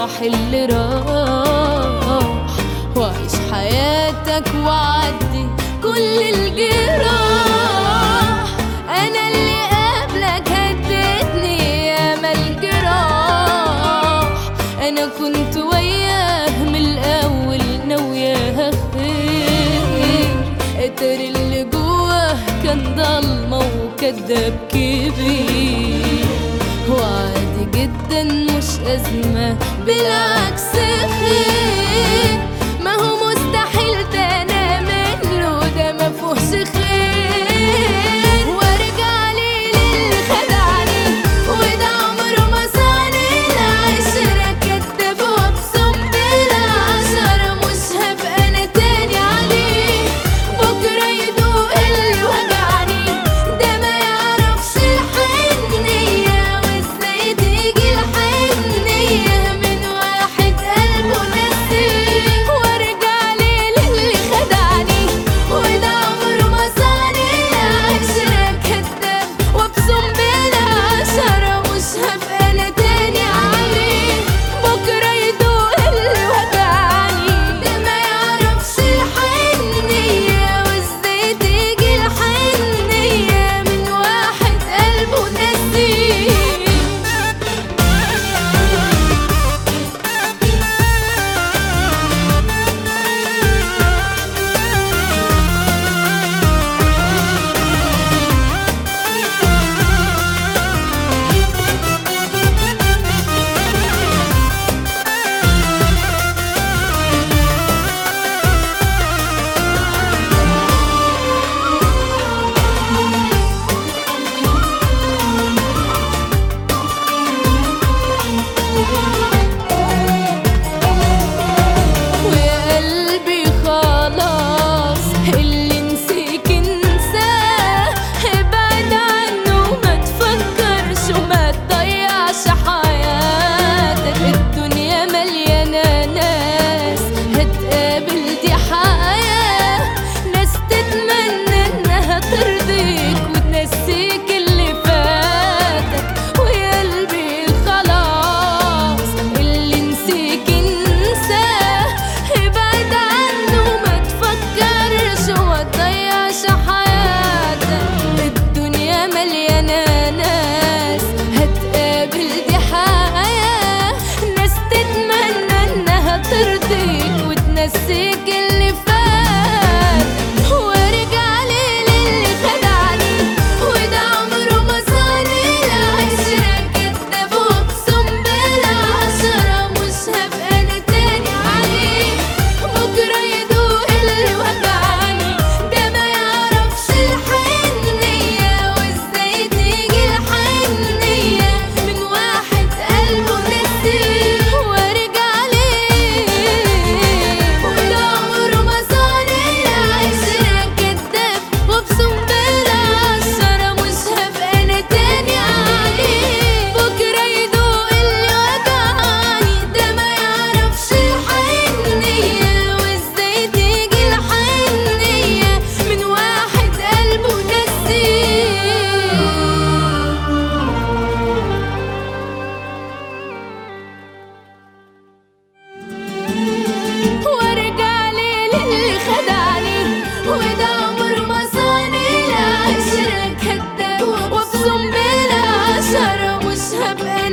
راح اللي راح، وعيش حياتك وعدي كل الجراح. أنا اللي قبلك هدتني ياما الجراح، أنا كنت وياه من الأول ناوياها خير. اتر اللي جواه كان ضلمة وكداب كبير، وعادي جدا مش أزمة بالعكس خير. ما هو مستحيل تاني منه ده مفهوش خير. وارجع لي للي خدعني وده عمره ما صاني العشرة، كداب وابصم بالعشرة مش هبقى انا تاني عليه. بكرة يدوق اللي وجعني ده ما يعرفش الحنية، وازاي تيجي الحنية من واحد قلبه نسيه. وارجع لي للي خدعني وده عمره ما صاني العشرة، كداب وابصم بالعشرة مش هبقى انا تاني عليه. بكرة يدوق اللي وجعني ده ما يعرفش الحنية، وازاي تيجي الحنية من واحد قلبه نسيه. ويا قلبي خلاص اللي نسيك انساه، ابعد عنه وما تفكرش وما تضيعش حياتك. الدنيا مليانة ناس هتقابل دي حياة، ناس تتمنى انها ترضيك وتنسيك اللي فاتك. ويا قلبي خلاص اللي نسيك انساه، ابعد عنه وما تفكرش وما تضيعش حياتك. الدنيا مليانة ناس هتقابل دي حياة، ناس تتمنى انها ترضيك وتنسيك اللي فاتك. وارجع لي للي خدعني وده عمره ما صاني العشرة، كداب وابصم بالعشرة مش هبقى انا تاني عليه. بكرة يدوق اللي وجعني ده ما يعرفش الحنية، وازاي تيجي الحنية من واحد قلبه نسيه. وارجع لي وده عمره ما صاني العشرة، كداب وابصم بالعشرة مش هبقى انا تاني عليه. بكرة يدوق اللي وجعني ده ما يعرفش الحنية، وازاي تيجي الحنية من واحد قلبه نسيه. وارجع لي للي خدعني وده عمره ما صاني العشرة، كداب وابصم بالعشرة مش هبقى